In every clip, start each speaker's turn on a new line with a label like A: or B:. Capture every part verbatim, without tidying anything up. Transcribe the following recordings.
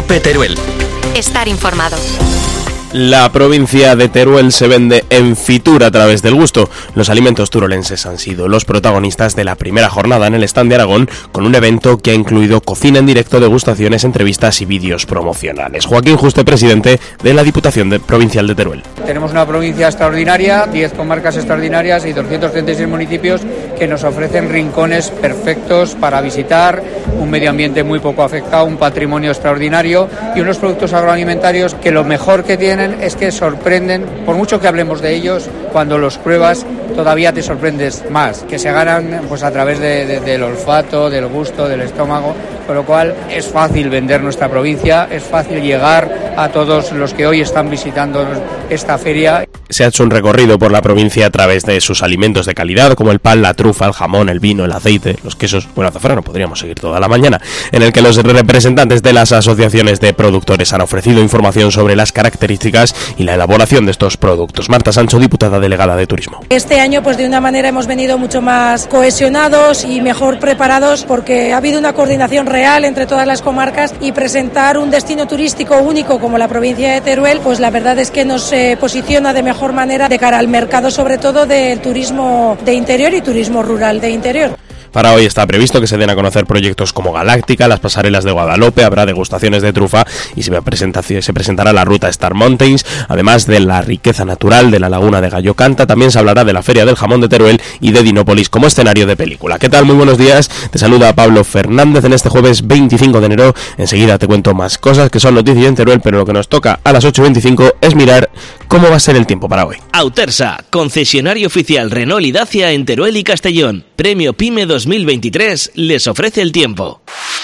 A: COPE Teruel.
B: Estar informado.
C: La provincia de Teruel se vende en Fitur a través del gusto. Los alimentos turolenses han sido los protagonistas de la primera jornada en el stand de Aragón, con un evento que ha incluido cocina en directo, degustaciones, entrevistas y vídeos promocionales. Joaquín Juste, presidente de la Diputación de Provincial de Teruel.
D: Tenemos una provincia extraordinaria, diez comarcas extraordinarias y doscientos treinta y seis municipios que nos ofrecen rincones perfectos para visitar, un medio ambiente muy poco afectado, un patrimonio extraordinario y unos productos agroalimentarios que lo mejor que tienen es que sorprenden, por mucho que hablemos de ellos, cuando los pruebas todavía te sorprendes más, que se ganan pues a través de, de, del olfato, del gusto, del estómago, con lo cual es fácil vender nuestra provincia, es fácil llegar a todos los que hoy están visitando esta feria.
C: Se ha hecho un recorrido por la provincia a través de sus alimentos de calidad, como el pan, la trufa, el jamón, el vino, el aceite, los quesos, bueno, azafrán, podríamos seguir toda la mañana, en el que los representantes de las asociaciones de productores han ofrecido información sobre las características y la elaboración de estos productos. Marta Sancho, diputada delegada de Turismo.
E: Este año, pues de una manera hemos venido mucho más cohesionados y mejor preparados, porque ha habido una coordinación real entre todas las comarcas, y presentar un destino turístico único como la provincia de Teruel, pues la verdad es que nos eh, posiciona de mejor manera de cara al mercado, sobre todo del turismo de interior y turismo rural de interior.
C: Para hoy está previsto que se den a conocer proyectos como Galáctica, las pasarelas de Guadalupe, habrá degustaciones de trufa y se, presenta, se presentará la ruta Star Mountains, además de la riqueza natural de la laguna de Gallo Canta. También se hablará de la Feria del Jamón de Teruel y de Dinópolis como escenario de película. ¿Qué tal? Muy buenos días, te saluda Pablo Fernández en este jueves veinticinco de enero. Enseguida te cuento más cosas que son noticias en Teruel, pero lo que nos toca a las ocho y veinticinco es mirar cómo va a ser el tiempo para hoy.
F: Autersa, concesionario oficial Renault y Dacia en Teruel y Castellón. Premio PYME dos mil veintitrés les ofrece el tiempo.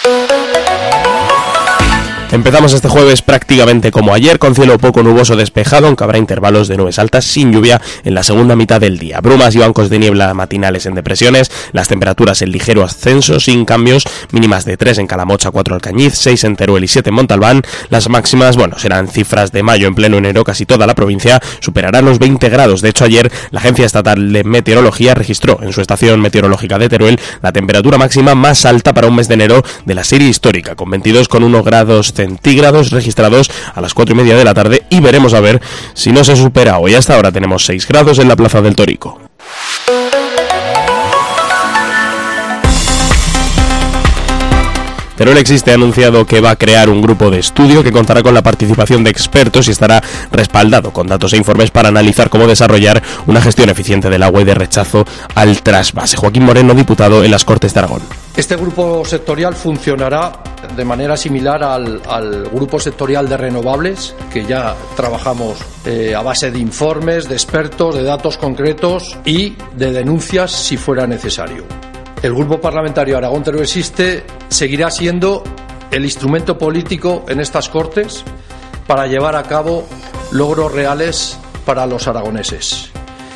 C: Empezamos este jueves prácticamente como ayer, con cielo poco nuboso despejado, aunque habrá intervalos de nubes altas sin lluvia en la segunda mitad del día. Brumas y bancos de niebla matinales en depresiones, las temperaturas en ligero ascenso sin cambios, mínimas de tres en Calamocha, cuatro en Alcañiz, seis en Teruel y siete en Montalbán. Las máximas, bueno, serán cifras de mayo en pleno enero, casi toda la provincia superará los veinte grados. De hecho, ayer la Agencia Estatal de Meteorología registró en su estación meteorológica de Teruel la temperatura máxima más alta para un mes de enero de la serie histórica, con veintidós coma uno grados centígrados registrados a las cuatro y media de la tarde, y veremos a ver si no se supera hoy. Hasta ahora tenemos seis grados en la Plaza del Torico. Teruel Existe ha anunciado que va a crear un grupo de estudio que contará con la participación de expertos y estará respaldado con datos e informes para analizar cómo desarrollar una gestión eficiente del agua y de rechazo al trasvase. Joaquín Moreno, diputado en las Cortes de Aragón.
G: Este grupo sectorial funcionará de manera similar al, al grupo sectorial de renovables, que ya trabajamos eh, a base de informes, de expertos, de datos concretos y de denuncias si fuera necesario. El Grupo Parlamentario Aragón Teruel Existe seguirá siendo el instrumento político en estas Cortes para llevar a cabo logros reales para los aragoneses.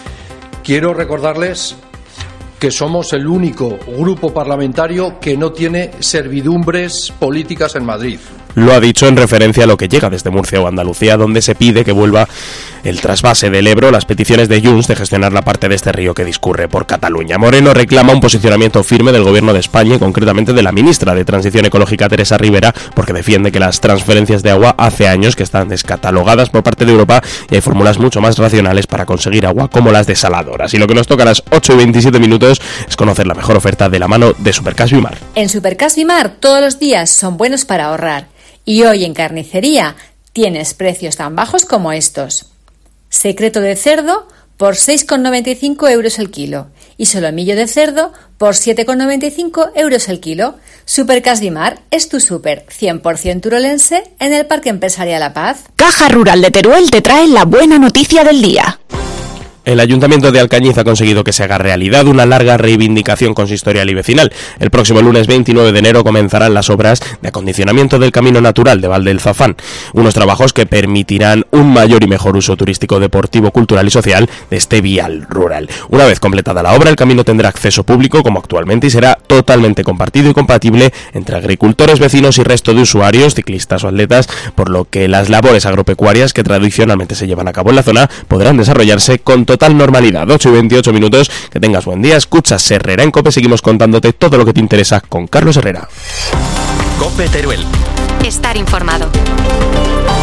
G: Quiero recordarles que somos el único grupo parlamentario que no tiene servidumbres políticas en Madrid.
C: Lo ha dicho en referencia a lo que llega desde Murcia o Andalucía, donde se pide que vuelva el trasvase del Ebro, las peticiones de Junts de gestionar la parte de este río que discurre por Cataluña. Moreno reclama un posicionamiento firme del Gobierno de España y concretamente de la ministra de Transición Ecológica, Teresa Rivera, porque defiende que las transferencias de agua hace años que están descatalogadas por parte de Europa y hay fórmulas mucho más racionales para conseguir agua, como las desaladoras. Y lo que nos toca a las ocho y veintisiete minutos es conocer la mejor oferta de la mano de Supercas Bimar.
H: En Supercas Bimar todos los días son buenos para ahorrar. Y hoy en carnicería tienes precios tan bajos como estos. Secreto de cerdo por seis con noventa y cinco euros el kilo y solomillo de cerdo por siete con noventa y cinco euros el kilo. Supercas Bimar es tu súper cien por ciento turolense en el Parque Empresarial La Paz.
I: Caja Rural de Teruel te trae la buena noticia del día.
C: El Ayuntamiento de Alcañiz ha conseguido que se haga realidad una larga reivindicación consistorial y vecinal. El próximo lunes veintinueve de enero comenzarán las obras de acondicionamiento del camino natural de Val del Zafán, unos trabajos que permitirán un mayor y mejor uso turístico, deportivo, cultural y social de este vial rural. Una vez completada la obra, el camino tendrá acceso público como actualmente y será totalmente compartido y compatible entre agricultores, vecinos y resto de usuarios, ciclistas o atletas, por lo que las labores agropecuarias que tradicionalmente se llevan a cabo en la zona podrán desarrollarse con total normalidad. Ocho y veintiocho minutos, que tengas buen día. Escuchas Herrera en COPE, seguimos contándote todo lo que te interesa con Carlos Herrera.
A: COPE Teruel. Estar informado.